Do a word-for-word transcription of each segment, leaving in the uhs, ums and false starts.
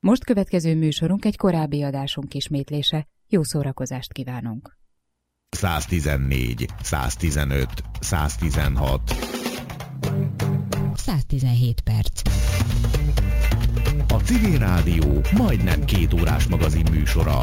Most következő műsorunk egy korábbi adásunk ismétlése. Jó szórakozást kívánunk! száztizennégy, száztizenöt, száztizenhat száztizenhét perc. A Civil Rádió majdnem két órás magazin műsora.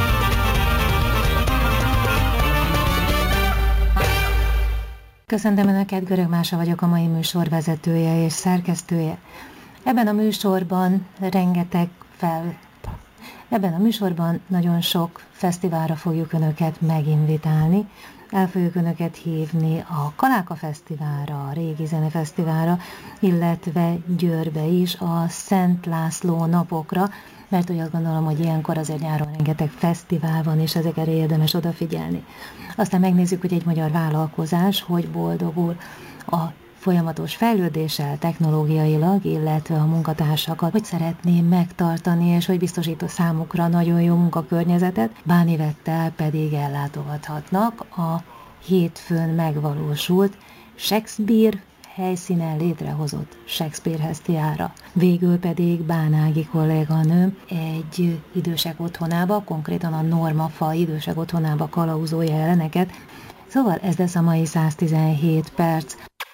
Köszöntöm Önöket, Görög Mása vagyok, a mai műsor vezetője és szerkesztője. Ebben a műsorban rengeteg fel... Ebben a műsorban nagyon sok fesztiválra fogjuk Önöket meginvitálni. El fogjuk Önöket hívni a Kaláka Fesztiválra, a Régi Zene Fesztiválra, illetve Győrbe is a Szent László napokra, mert úgy azt gondolom, hogy ilyenkor azért nyáron rengeteg fesztivál van, és ezekre érdemes odafigyelni. Aztán megnézzük, hogy egy magyar vállalkozás hogy boldogul a folyamatos fejlődéssel, technológiailag, illetve a munkatársakat, hogy szeretné megtartani, és hogy biztosít a számukra nagyon jó munkakörnyezetet, Bánivettel pedig ellátogathatnak a hétfőn megvalósult Shakespeare helyszínen létrehozott Shakespeare Fesztiválra. Végül pedig Bánági kolléganő egy idősek otthonába, konkrétan a Normafa idősek otthonába kalauzolja jeleneket. Szóval ez lesz a mai száztizenhét perc.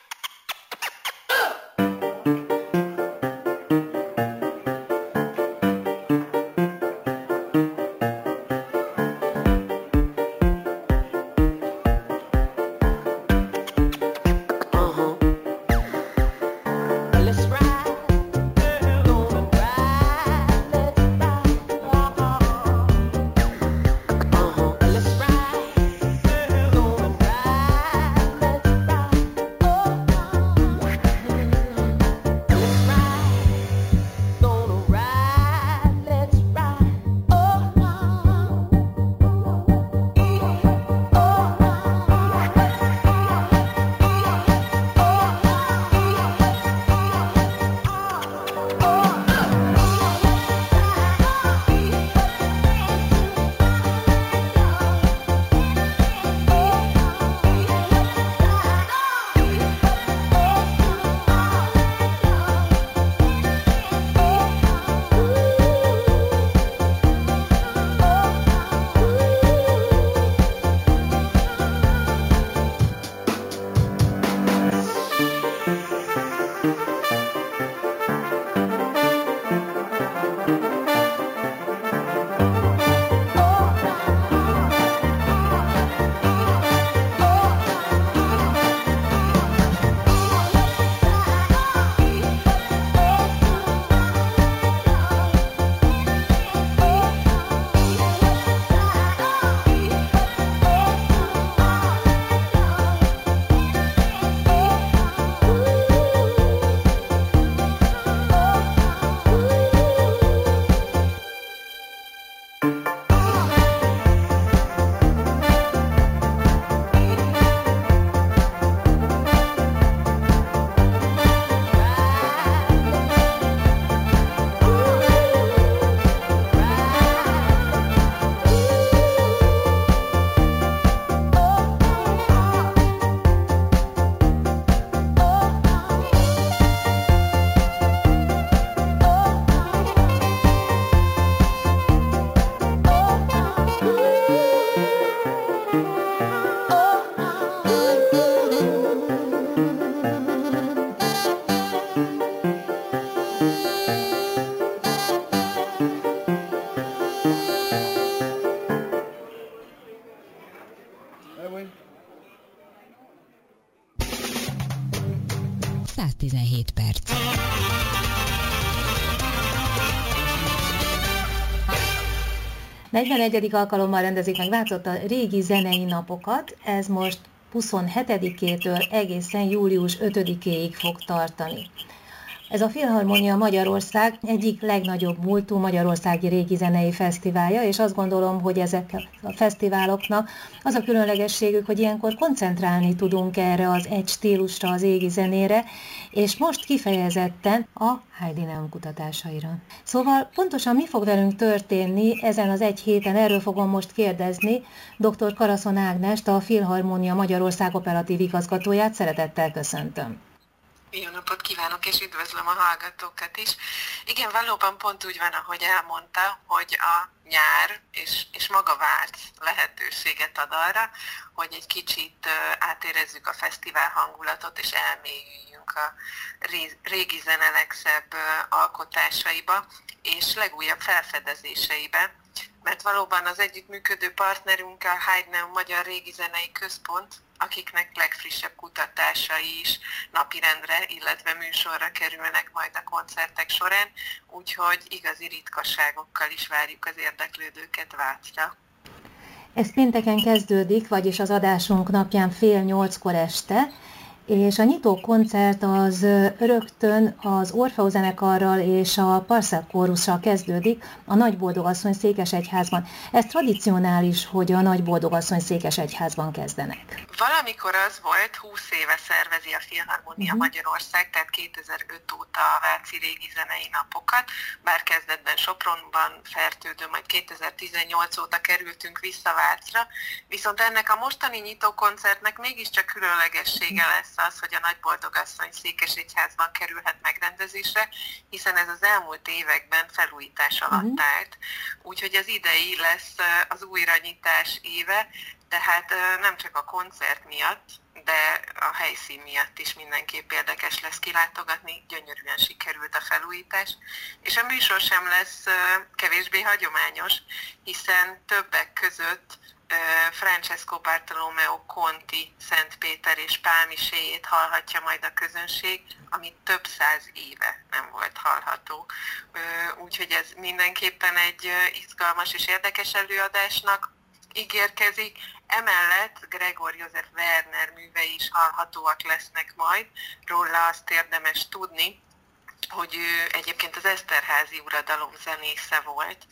száztizenhét perc. negyvenegyedik alkalommal rendezik meg Vácott a Régi Zenei Napokat, ez most huszonhetedikétől egészen július ötödikéig fog tartani. Ez a Filharmonia Magyarország egyik legnagyobb múltú magyarországi régi zenei fesztiválja, és azt gondolom, hogy ezek a fesztiváloknak az a különlegességük, hogy ilyenkor koncentrálni tudunk erre az egy stílusra, az égi zenére, és most kifejezetten a Heidineum kutatásaira. Szóval pontosan mi fog velünk történni ezen az egy héten, erről fogom most kérdezni dr. Karaszon Ágnest, a Filharmonia Magyarország operatív igazgatóját. Szeretettel köszöntöm. Jó napot kívánok, és üdvözlöm a hallgatókat is. Igen, valóban pont úgy van, ahogy elmondta, hogy a nyár és, és maga Vác lehetőséget ad arra, hogy egy kicsit átérezzük a fesztivál hangulatot, és elmélyüljünk a régi zene legszebb alkotásaiba, és legújabb felfedezéseibe. Mert valóban az együttműködő partnerünk a Haydneum Magyar Régi Zenei Központ, akiknek legfrissebb kutatásai is napirendre, illetve műsorra kerülnek majd a koncertek során, úgyhogy igazi ritkaságokkal is várjuk az érdeklődőket Vácra. Ez pénteken kezdődik, vagyis az adásunk napján fél nyolckor este, és a nyitó koncert az rögtön az Orfeó zenekarral és a Parcell Kórussal kezdődik a Nagyboldogasszony Székesegyházban. Ez tradicionális, hogy a Nagyboldogasszony Székesegyházban kezdenek. Valamikor az volt, húsz éve szervezi a Filharmonia uh-huh. Magyarország, tehát kétezer-öt óta a Váci Régi Zenei Napokat, bár kezdetben Sopronban, Fertődön, majd kétezer-tizennyolc óta kerültünk vissza Vácra, viszont ennek a mostani nyitókoncertnek mégiscsak különlegessége lesz az, hogy a Nagyboldogasszony Székesegyházban kerülhet megrendezésre, hiszen ez az elmúlt években felújítás alatt uh-huh. állt. Úgyhogy az idei lesz az újranyitás éve, tehát nem csak a koncert miatt, de a helyszín miatt is mindenképp érdekes lesz kilátogatni, gyönyörűen sikerült a felújítás, és a műsor sem lesz kevésbé hagyományos, hiszen többek között Francesco Bartolomeo Conti Szent Péter és pálmiséjét hallhatja majd a közönség, ami több száz éve nem volt hallható. Úgyhogy ez mindenképpen egy izgalmas és érdekes előadásnak ígérkezik. Emellett Gregor József Werner művei is hallhatóak lesznek majd. Róla azt érdemes tudni, hogy ő egyébként az Eszterházy uradalom zenésze volt,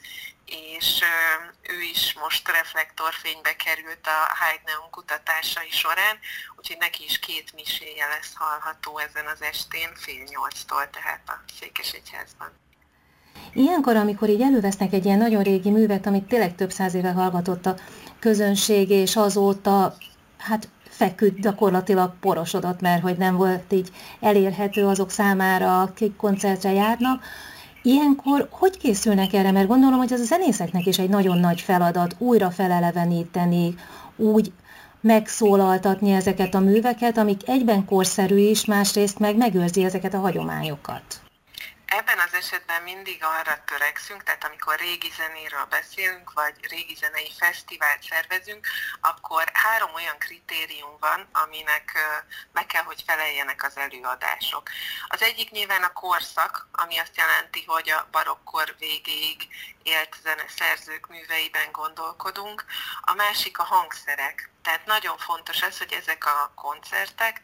és ő is most reflektorfénybe került a Haydneum kutatásai során, úgyhogy neki is két miséje lesz hallható ezen az estén, fél nyolctól, tehát a Székesegyházban. Ilyenkor, amikor így elővesznek egy ilyen nagyon régi művet, amit tényleg több száz éve hallgatott a közönség, és azóta hát feküdt, gyakorlatilag porosodott, mert hogy nem volt így elérhető azok számára, akik koncertre járnak. Ilyenkor hogy készülnek erre? Mert gondolom, hogy ez a zenészeknek is egy nagyon nagy feladat újra feleleveníteni, úgy megszólaltatni ezeket a műveket, amik egyben korszerű is, másrészt meg megőrzi ezeket a hagyományokat. Ebben az esetben mindig arra törekszünk, tehát amikor régi zenéről beszélünk, vagy régi zenei fesztivált szervezünk, akkor három olyan kritérium van, aminek meg kell, hogy feleljenek az előadások. Az egyik nyilván a korszak, ami azt jelenti, hogy a barokkor végéig élt zeneszerzők műveiben gondolkodunk. A másik a hangszerek. Tehát nagyon fontos az, hogy ezek a koncertek,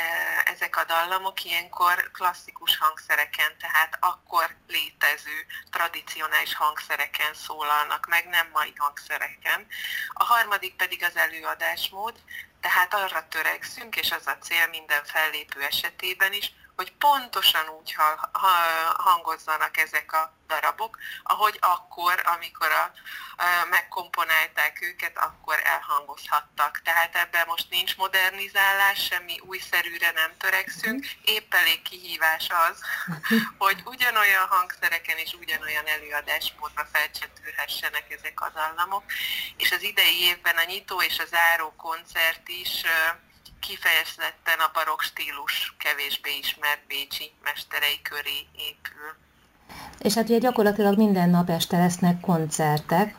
ezek a dallamok ilyenkor klasszikus hangszereken, tehát akkor létező tradicionális hangszereken szólalnak meg, nem mai hangszereken. A harmadik pedig az előadásmód, tehát arra törekszünk, és az a cél minden fellépő esetében is, hogy pontosan úgy hangozzanak ezek a darabok, ahogy akkor, amikor a, a, megkomponálták őket, akkor elhangozhattak. Tehát ebben most nincs modernizálás, semmi újszerűre nem törekszünk, épp elég kihívás az, hogy ugyanolyan hangszereken és ugyanolyan előadásmódra felcsendülhessenek ezek a dallamok. És az idei évben a nyitó és a záró koncert is kifejezetten a barokk stílus kevésbé ismert bécsi mesterei köré épül. És hát ugye gyakorlatilag minden nap este lesznek koncertek,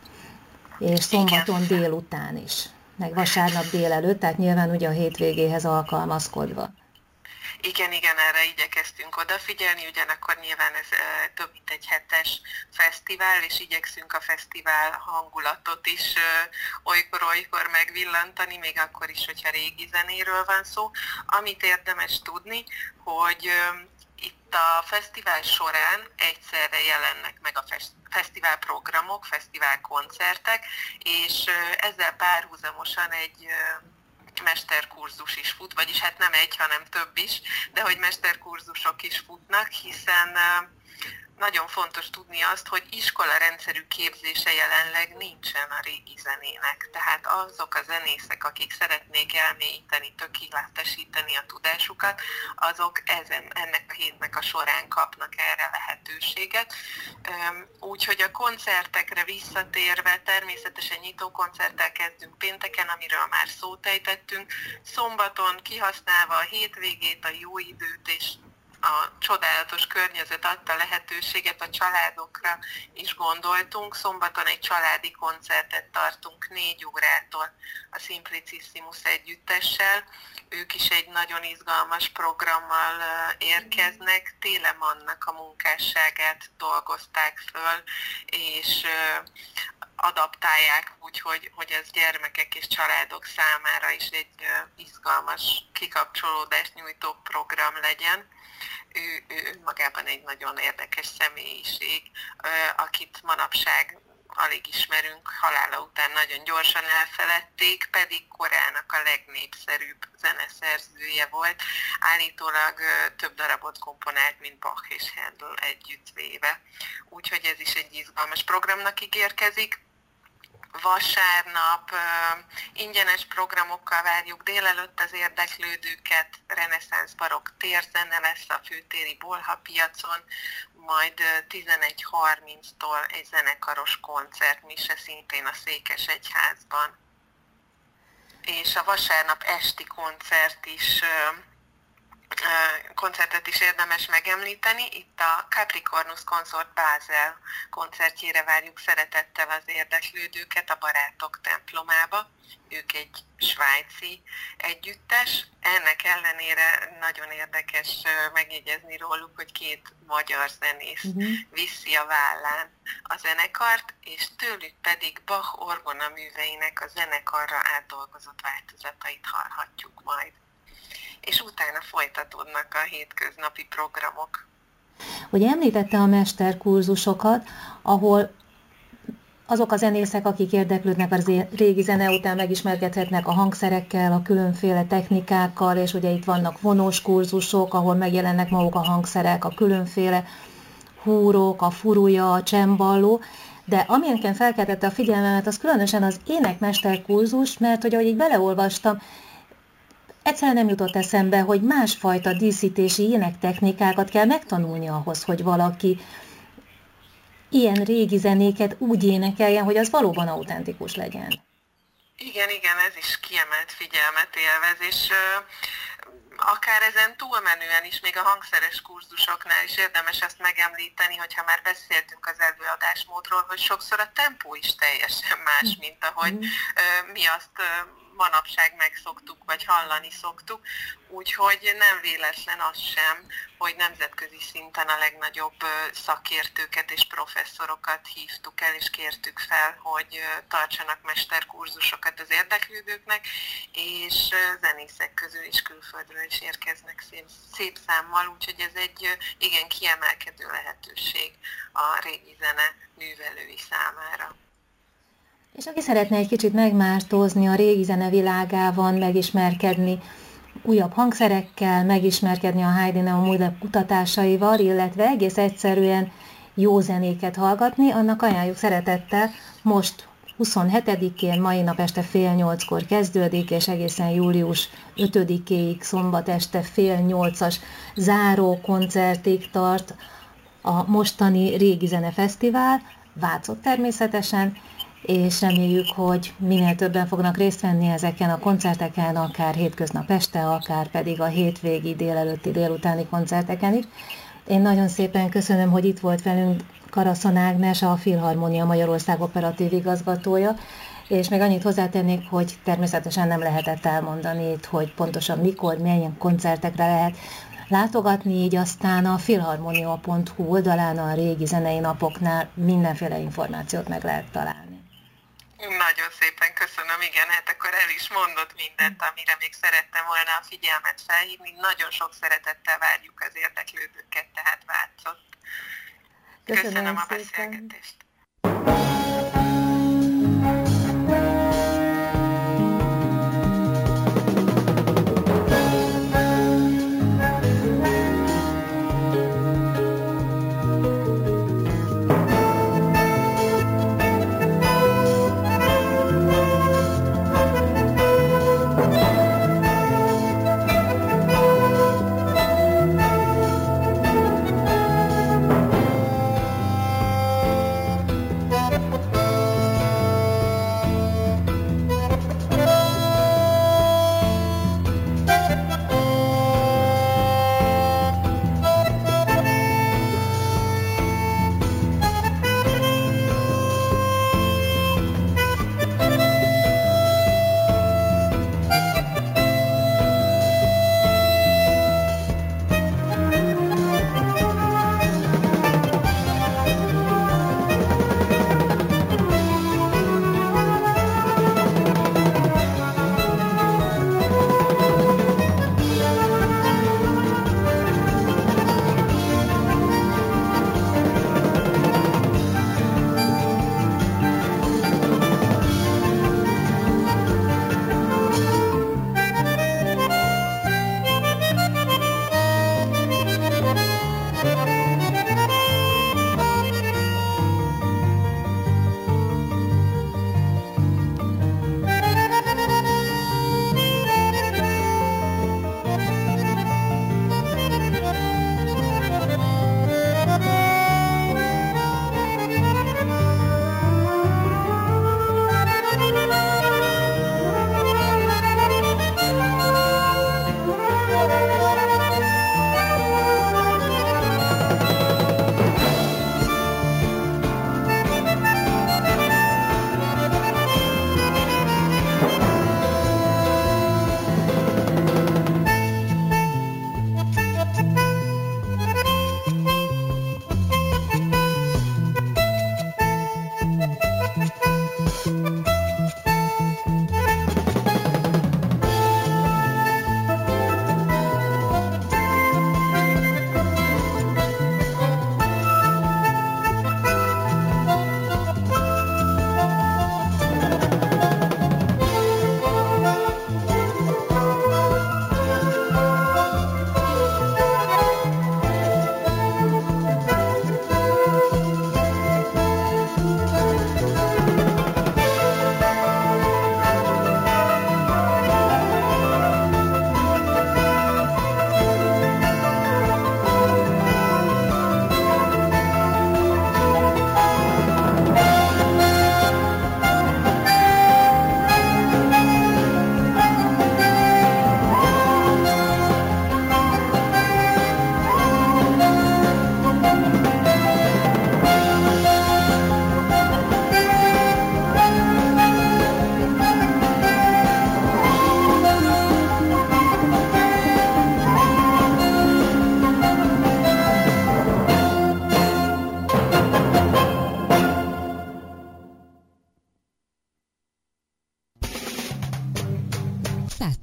és szombaton Igen. délután is, meg vasárnap délelőtt, tehát nyilván ugye a hétvégéhez alkalmazkodva. Igen, igen, erre igyekeztünk odafigyelni, ugyanakkor nyilván ez e, több mint egy hetes fesztivál, és igyekszünk a fesztivál hangulatot is e, olykor-olykor megvillantani, még akkor is, hogyha régi zenéről van szó. Amit érdemes tudni, hogy e, itt a fesztivál során egyszerre jelennek meg a fesztivál programok, fesztivál koncertek, és e, ezzel párhuzamosan egy e, mesterkurzus is fut, vagyis hát nem egy, hanem több is, de hogy mesterkurzusok is futnak, hiszen nagyon fontos tudni azt, hogy iskolarendszerű képzése jelenleg nincsen a régi zenének. Tehát azok a zenészek, akik szeretnék elmélyíteni, tökéletesíteni a tudásukat, azok ezen, ennek a hétnek a során kapnak erre lehetőséget. Úgyhogy a koncertekre visszatérve, természetesen nyitókoncerttel kezdünk pénteken, amiről már szót ejtettünk. Szombaton kihasználva a hétvégét, a jó időt és a csodálatos környezet adta lehetőséget, a családokra is gondoltunk. Szombaton egy családi koncertet tartunk négy órától a Simplicissimus együttessel. Ők is egy nagyon izgalmas programmal érkeznek. Télemannak a munkásságát dolgozták föl, és adaptálják úgy, hogy, hogy ez gyermekek és családok számára is egy izgalmas kikapcsolódást nyújtó program legyen. Ő, ő magában egy nagyon érdekes személyiség, akit manapság alig ismerünk, halála után nagyon gyorsan elfeledték, pedig korának a legnépszerűbb zeneszerzője volt. Állítólag több darabot komponált, mint Bach és Handel együttvéve. Úgyhogy ez is egy izgalmas programnak ígérkezik. Vasárnap uh, ingyenes programokkal várjuk délelőtt az érdeklődőket, reneszánsz barokk térzene lesz a főtéri Bolha piacon, majd uh, tizenegy harminctól egy zenekaros koncertmise szintén a Székesegyházban. És a vasárnap esti koncert is uh, koncertet is érdemes megemlíteni. Itt a Capricornus Consort Basel koncertjére várjuk szeretettel az érdeklődőket a Barátok templomába. Ők egy svájci együttes. Ennek ellenére nagyon érdekes megjegyezni róluk, hogy két magyar zenész uh-huh. viszi a vállán a zenekart, és tőlük pedig Bach orgona műveinek a zenekarra átdolgozott változatait hallhatjuk majd. És utána folytatódnak a hétköznapi programok. Ugye említette a mesterkurzusokat, ahol azok a zenészek, akik érdeklődnek az régi zene után, megismerkedhetnek a hangszerekkel, a különféle technikákkal, és ugye itt vannak vonós kurzusok, ahol megjelennek maguk a hangszerek, a különféle húrok, a furuja, a cemballó, de ami nekem felkeltette a figyelmemet, az különösen az énekmesterkurzus, mert hogy ahogy így beleolvastam, egyszerűen nem jutott eszembe, hogy másfajta díszítési énektechnikákat kell megtanulni ahhoz, hogy valaki ilyen régi zenéket úgy énekeljen, hogy az valóban autentikus legyen. Igen, igen, ez is kiemelt figyelmet élvez, és uh, akár ezen túlmenően is, még a hangszeres kurzusoknál is érdemes ezt megemlíteni, hogyha már beszéltünk az előadásmódról, hogy sokszor a tempó is teljesen más, mint ahogy uh, mi azt uh, manapság megszoktuk, vagy hallani szoktuk, úgyhogy nem véletlen az sem, hogy nemzetközi szinten a legnagyobb szakértőket és professzorokat hívtuk el, és kértük fel, hogy tartsanak mesterkurzusokat az érdeklődőknek, és zenészek közül is külföldről is érkeznek szép, szép számmal, úgyhogy ez egy igen kiemelkedő lehetőség a régi zene művelői számára. És aki szeretne egy kicsit megmártózni a régi zene világában, megismerkedni újabb hangszerekkel, megismerkedni a Heidi Neum új kutatásaival, illetve egész egyszerűen jó zenéket hallgatni, annak ajánljuk szeretettel. Most huszonhetedikén, mai nap este fél nyolckor kezdődik, és egészen július ötödikéig, szombat este fél nyolcas záró koncertig tart a mostani Régi Zene Fesztivál, Vácott természetesen, és reméljük, hogy minél többen fognak részt venni ezeken a koncerteken, akár hétköznap este, akár pedig a hétvégi, délelőtti, délutáni koncerteken is. Én nagyon szépen köszönöm, hogy itt volt velünk Karaszon Ágnes, a Filharmonia Magyarország operatív igazgatója, és még annyit hozzátennék, hogy természetesen nem lehetett elmondani itt, hogy pontosan mikor, milyen koncertekre lehet látogatni, így aztán a filharmonia pont hu oldalán a régi zenei napoknál mindenféle információt meg lehet találni. Nagyon szépen köszönöm, igen, hát akkor el is mondott mindent, amire még szerettem volna a figyelmet felhívni. Nagyon sok szeretettel várjuk az érdeklődőket, tehát Vácott. Köszönöm, köszönöm a beszélgetést.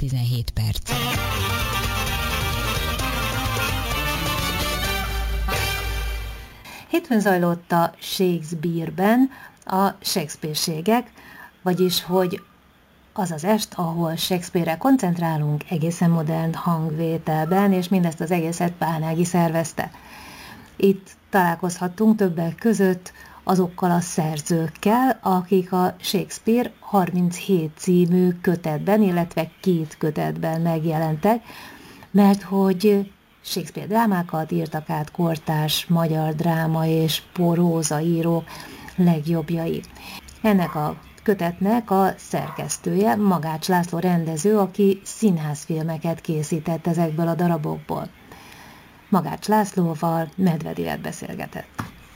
tizenhét perc. Hétfőn zajlott a Shakespeare-ben a Shakespeare-ségek, vagyis hogy az az est, ahol Shakespeare-re koncentrálunk egészen modern hangvételben, és mindezt az egészet Pál Nági szervezte. Itt találkozhattunk többek között azokkal a szerzőkkel, akik a Shakespeare harminchét című kötetben, illetve két kötetben megjelentek, mert hogy Shakespeare drámákat írtak át kortárs magyar dráma és próza írók legjobbjai. Ennek a kötetnek a szerkesztője Magács László rendező, aki színházfilmeket készített ezekből a darabokból. Magács Lászlóval Medved Évet beszélgetett.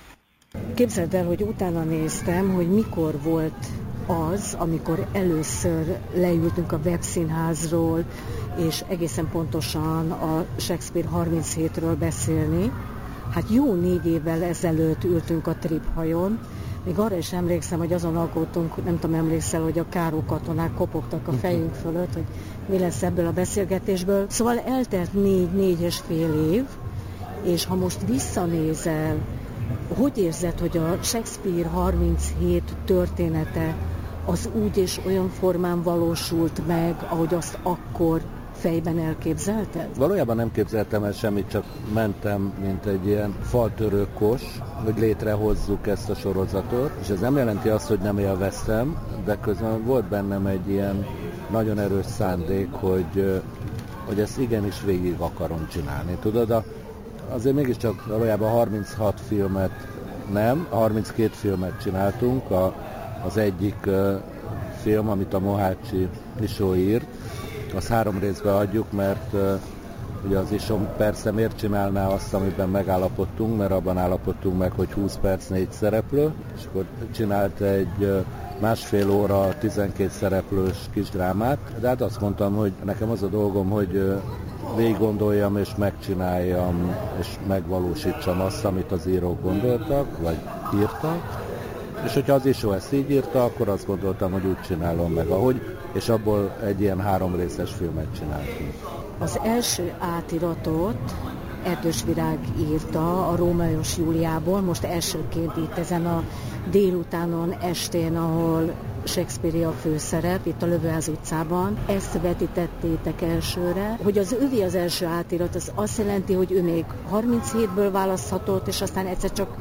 Képzeld el, hogy utána néztem, hogy mikor volt az, amikor először leültünk a Webszínházról, és egészen pontosan a Shakespeare harminchettről beszélni. Hát jó négy évvel ezelőtt ültünk a Trip-hajón. Még arra is emlékszem, hogy azon aggódtunk, nem tudom, emlékszel, hogy a Káró katonák kopogtak a fejünk fölött, hogy mi lesz ebből a beszélgetésből. Szóval eltelt négy-négy és fél év, és ha most visszanézel, hogy érzed, hogy a Shakespeare harminchét története az úgy és olyan formán valósult meg, ahogy azt akkor fejben elképzelted? Valójában nem képzeltem el semmit, csak mentem, mint egy ilyen faltörő kos, hogy létrehozzuk ezt a sorozatot, és ez nem jelenti azt, hogy nem élveztem, de közben volt bennem egy ilyen nagyon erős szándék, hogy, hogy ezt igenis végig akarom csinálni. Tudod, azért mégiscsak valójában harminchat filmet nem, harminckét filmet csináltunk, a, az egyik uh, film, amit a Mohácsi Isó írt, azt három részbe adjuk, mert uh, ugye az Isó persze miért csinálná azt, amiben megállapodtunk, mert abban állapodtunk meg, hogy húsz perc, négy szereplő, és akkor csinált egy uh, másfél óra, tizenkét szereplős kis drámát, de hát azt mondtam, hogy nekem az a dolgom, hogy uh, végig gondoljam és megcsináljam és megvalósítsam azt, amit az írók gondoltak, vagy írtak. És hogyha az Isó ezt így írta, akkor azt gondoltam, hogy úgy csinálom meg, ahogy, és abból egy ilyen három részes filmet csináltunk. Az első átiratot Erdős Virág írta a Rómeós Júliából, most elsőként itt ezen a délutánon, estén, ahol Shakespeare a főszerep, itt a Lövőház utcában. Ezt vetítettétek elsőre. Hogy az övé az első átirat, az azt jelenti, hogy ő még harminchétből választhatott, és aztán egyszer csak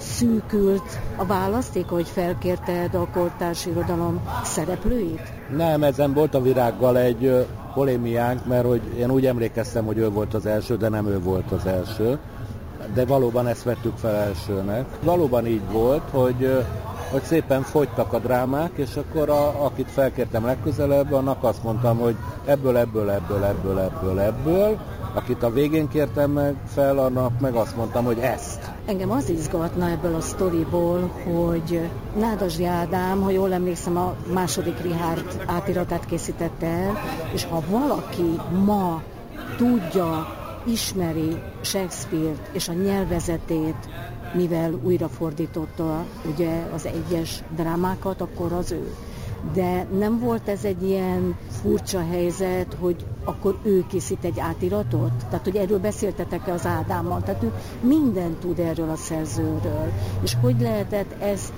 szűkült a választék, hogy felkérted a kortárs irodalom szereplőit? Nem, ezen volt a Virággal egy polémiánk, mert hogy én úgy emlékeztem, hogy ő volt az első, de nem ő volt az első. De valóban ezt vettük fel elsőnek. Valóban így volt, hogy, hogy szépen fogytak a drámák, és akkor a, akit felkértem legközelebb, annak azt mondtam, hogy ebből, ebből, ebből, ebből, ebből, ebből. Akit a végén kértem meg fel, annak meg azt mondtam, hogy ezt. Engem az izgatna ebből a sztoriból, hogy Nádasdy Ádám, ha jól emlékszem, a második Richárd átiratát készítette el, és ha valaki ma tudja, ismeri Shakespeare-t és a nyelvezetét, mivel újrafordította ugye az egyes drámákat, akkor az ő. De nem volt ez egy ilyen furcsa helyzet, hogy akkor ő készít egy átiratot? Tehát, hogy erről beszéltetek-e az Ádámmal? Tehát ő mindent tud erről a szerzőről. És hogy lehetett ezt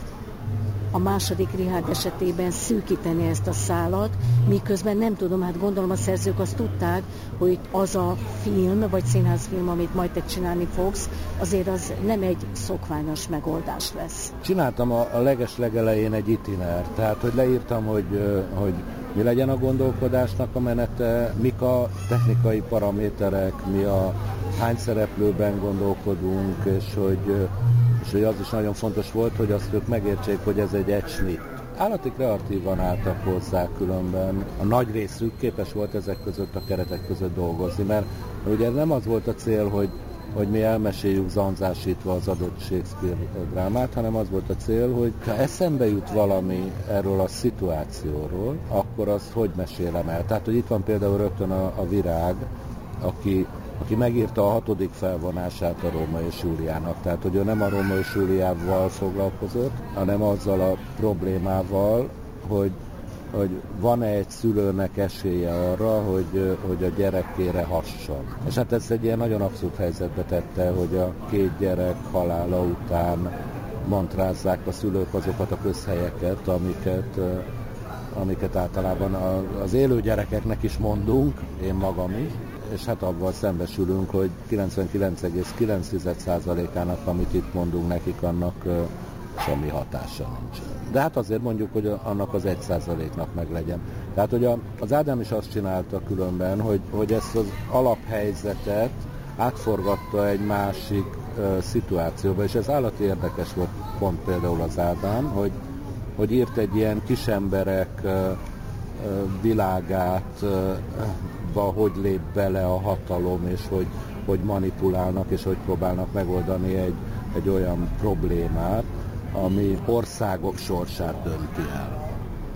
a második Richárd esetében szűkíteni ezt a szálat, miközben nem tudom, hát gondolom a szerzők azt tudták, hogy az a film, vagy színházfilm, amit majd te csinálni fogsz, azért az nem egy szokványos megoldás lesz. Csináltam a, a leges-legelején egy itinert, tehát hogy leírtam, hogy, hogy mi legyen a gondolkodásnak a menete, mik a technikai paraméterek, mi a hány szereplőben gondolkodunk, és hogy és hogy az is nagyon fontos volt, hogy azt ők megértsék, hogy ez egy egysnit. Állati kreatívan álltak hozzá különben. A nagy részük képes volt ezek között, a keretek között dolgozni, mert ugye nem az volt a cél, hogy, hogy mi elmeséljük zanzásítva az adott Shakespeare drámát, hanem az volt a cél, hogy ha eszembe jut valami erről a szituációról, akkor azt hogy mesélem el. Tehát, hogy itt van például rögtön a, a Virág, aki aki megírta a hatodik felvonását a Róma és Júliának. Tehát, hogy ő nem a Róma és Júliával foglalkozott, hanem azzal a problémával, hogy hogy van-e egy szülőnek esélye arra, hogy, hogy a gyerekére hasson. És hát ez egy ilyen nagyon abszurd helyzetbe tette, hogy a két gyerek halála után mantrázzák a szülők azokat a közhelyeket, amiket, amiket általában az élő gyerekeknek is mondunk, én magam is, és hát abban szembesülünk, hogy kilencvenkilenc egész kilenc százalékának, amit itt mondunk nekik, annak semmi hatása nincs. De hát azért mondjuk, hogy annak az egy százaléknak meg legyen. Tehát, hogy a, az Ádám is azt csinálta különben, hogy, hogy ezt az alaphelyzetet átforgatta egy másik uh, szituációba, és ez állati érdekes volt pont például az Ádám, hogy, hogy írt egy ilyen kisemberek uh, uh, világát, uh, hogy lép bele a hatalom, és hogy, hogy manipulálnak, és hogy próbálnak megoldani egy, egy olyan problémát, ami országok sorsát dönti el.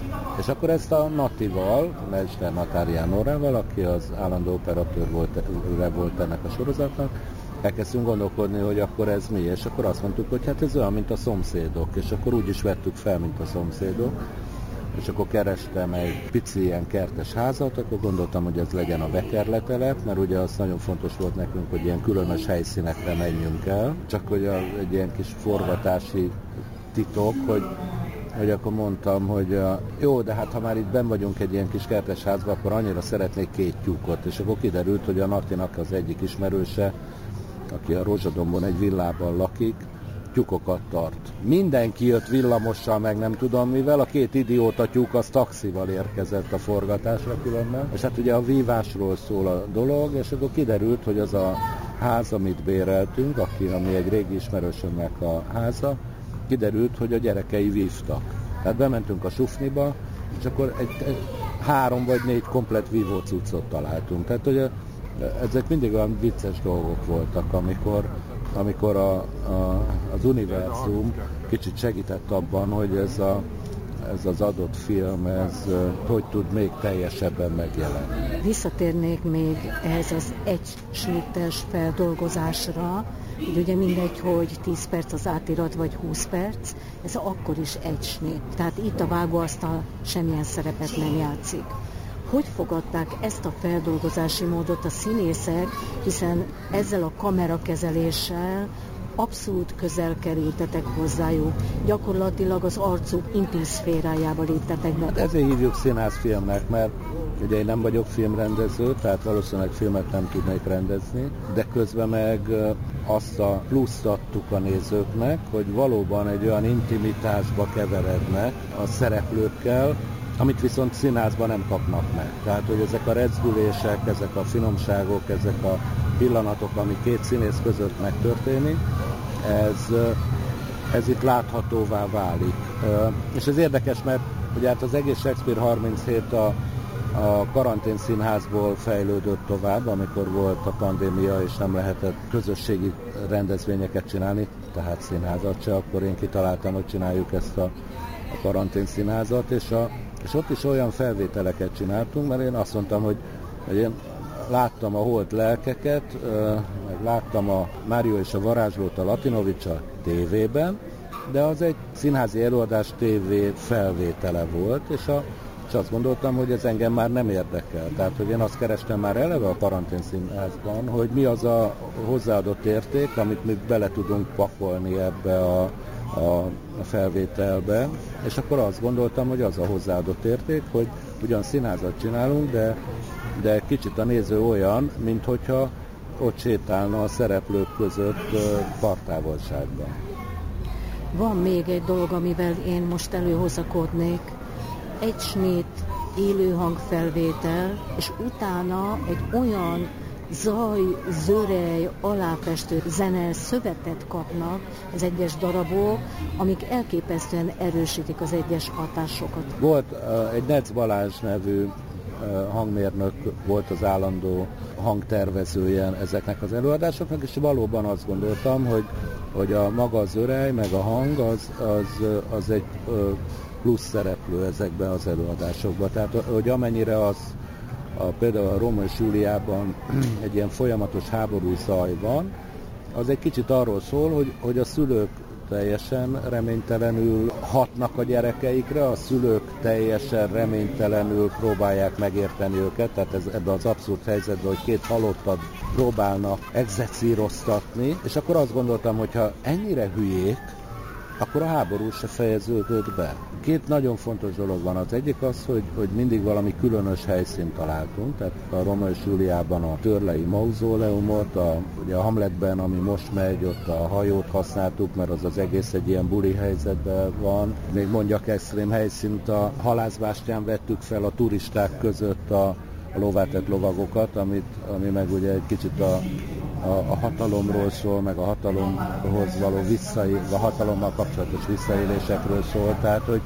És akkor ezt a Natival, Mester Natáriánórával, aki az állandó operatőr volt, volt ennek a sorozatnak, elkezdtünk gondolkodni, hogy akkor ez mi, és akkor azt mondtuk, hogy hát ez olyan, mint a Szomszédok, és akkor úgy is vettük fel, mint a Szomszédok, és akkor kerestem egy pici ilyen kertes házat, akkor gondoltam, hogy ez legyen a Vekerletelep, mert ugye az nagyon fontos volt nekünk, hogy ilyen különös helyszínekre menjünk el, csak hogy egy ilyen kis forgatási titok, hogy, hogy akkor mondtam, hogy a, jó, de hát ha már itt benn vagyunk egy ilyen kis kertes házban, akkor annyira szeretnék két tyúkot, és akkor kiderült, hogy a Natinak az egyik ismerőse, aki a Rózsadombon egy villában lakik, tyúkokat tart. Mindenki jött villamossal, meg nem tudom mivel, a két idióta tyúk az taxival érkezett a forgatásra különben, és hát ugye a vívásról szól a dolog, és akkor kiderült, hogy az a ház, amit béreltünk, aki, ami egy régi ismerősömnek a háza, kiderült, hogy a gyerekei vívtak. Tehát bementünk a sufniba, és akkor egy, egy három vagy négy komplett vívó cuccot találtunk. Tehát, hogy ezek mindig olyan vicces dolgok voltak, amikor, amikor a, a, az univerzum kicsit segített abban, hogy ez, a, ez az adott film, ez hogy tud még teljesebben megjelenni. Visszatérnék még ehhez az egy snittes feldolgozásra, így ugye mindegy, hogy tíz perc az átirat, vagy húsz perc, ez akkor is egy snit. Tehát itt a vágóasztal semmilyen szerepet nem játszik. Hogy fogadták ezt a feldolgozási módot a színészek, hiszen ezzel a kamerakezeléssel abszolút közel kerültetek hozzájuk, gyakorlatilag az arcuk intim szférájába léptetek be. Hát ezért hívjuk színházfilmnek, mert ugye én nem vagyok filmrendező, tehát valószínűleg filmet nem tudnék rendezni, de közben meg azt a pluszt adtuk a nézőknek, hogy valóban egy olyan intimitásba keverednek a szereplőkkel, amit viszont színházban nem kapnak meg. Tehát, hogy ezek a rezdülések, ezek a finomságok, ezek a pillanatok, ami két színész között megtörténik, ez, ez itt láthatóvá válik. És ez érdekes, mert ugye hát az egész Shakespeare harminchét a, a karantén színházból fejlődött tovább, amikor volt a pandémia, és nem lehetett közösségi rendezvényeket csinálni, tehát színházat se, akkor én kitaláltam, hogy csináljuk ezt a, a karantén színházat, és, a, és ott is olyan felvételeket csináltunk, mert én azt mondtam, hogy, hogy én láttam a Holt lelkeket, meg láttam a Mário és a varázslót a Latinovics a tévében, de az egy színházi előadás tévé felvétele volt, és, a, és azt gondoltam, hogy ez engem már nem érdekel. Tehát, hogy én azt kerestem már eleve a karantén színházban, hogy mi az a hozzáadott érték, amit mi bele tudunk pakolni ebbe a, a, a felvételbe, és akkor azt gondoltam, hogy az a hozzáadott érték, hogy ugyan színházat csinálunk, de de kicsit a néző olyan, mint hogyha ott sétálna a szereplők között parttávolságban. Van még egy dolog, amivel én most előhozakodnék. Egy snit, élő hangfelvétel, és utána egy olyan zaj, zörej, aláfestő zene szövetet kapnak az egyes darabok, amik elképesztően erősítik az egyes hatásokat. Volt uh, egy Netz Balázs nevű hangmérnök volt az állandó hangtervezője ezeknek az előadásoknak, és valóban azt gondoltam, hogy, hogy a maga az örej, meg a hang az, az, az egy plusz szereplő ezekben az előadásokban. Tehát, hogy amennyire az a, például a Rómeó és Júliában egy ilyen folyamatos háború zaj van, az egy kicsit arról szól, hogy, hogy a szülők teljesen reménytelenül hatnak a gyerekeikre, a szülők teljesen reménytelenül próbálják megérteni őket, tehát ez ebben az abszurd helyzetben, hogy két halottat próbálnak execíroztatni, és akkor azt gondoltam, hogy ha ennyire hülyék, akkor a háború se fejeződött be. Két nagyon fontos dolog van. Az egyik az, hogy, hogy mindig valami különös helyszínt találtunk, tehát a Róma és Júliában a Törlei mauzóleumot, a, ugye a Hamletben, ami most megy, ott a hajót használtuk, mert az az egész egy ilyen buli helyzetben van. Még mondjak extrém helyszínt, a Halászbástyán vettük fel a turisták között a, a lóvátett lovagokat, amit, ami meg ugye egy kicsit a A, a hatalomról szól, meg a hatalomhoz való visszaél, a hatalommal kapcsolatos visszaélésekről szól, tehát hogy,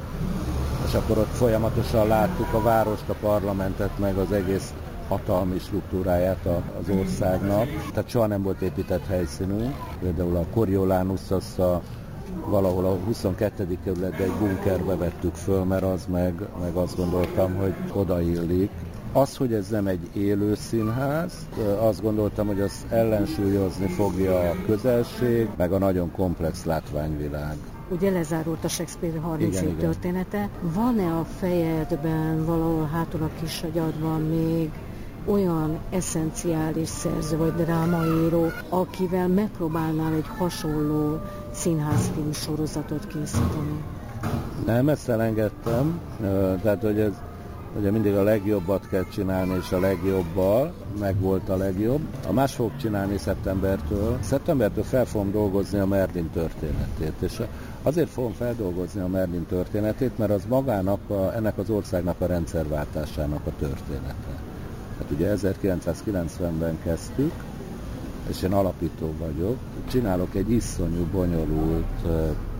és akkor ott folyamatosan láttuk a várost, a parlamentet, meg az egész hatalmi struktúráját az országnak. Tehát soha nem volt épített helyszínünk, például a Coriolanus azt a, valahol a huszonkettedik kerületben egy bunkerbe vettük föl, mert az meg, meg azt gondoltam, hogy odaillik. Az, hogy ez nem egy élő színház, azt gondoltam, hogy azt ellensúlyozni fogja a közelség, meg a nagyon komplex látványvilág. Ugye lezárult a Shakespeare harminc év története. Van-e a fejedben, valahol hátul a kisagyadban még olyan eszenciális szerző vagy drámaíró, akivel megpróbálnál egy hasonló színházfilm sorozatot készíteni? Nem, ezt elengedtem, tehát hogy ez ugye mindig a legjobbat kell csinálni, és a legjobbal, meg volt a legjobb. A más fogok csinálni szeptembertől. Szeptembertől fel fogom dolgozni a Merlin történetét, és azért fogom feldolgozni a Merlin történetét, mert az magának, a, ennek az országnak a rendszerváltásának a története. Hát ugye ezerkilencszázkilencvenben kezdtük, és én alapító vagyok. Csinálok egy iszonyú bonyolult